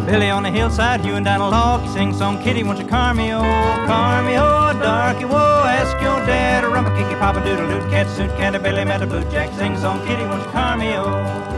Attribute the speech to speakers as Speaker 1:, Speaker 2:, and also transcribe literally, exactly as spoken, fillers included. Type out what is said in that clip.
Speaker 1: Billy on the hillside, hewing down a log. He sings song, Kitty, won't you car me, oh, car me, oh, darky, whoa. Ask your dad, a rumpa kicky, papa doodle doot, cat suit, canterbilly, met a boot jack. Sing song, Kitty, won't you car me, oh.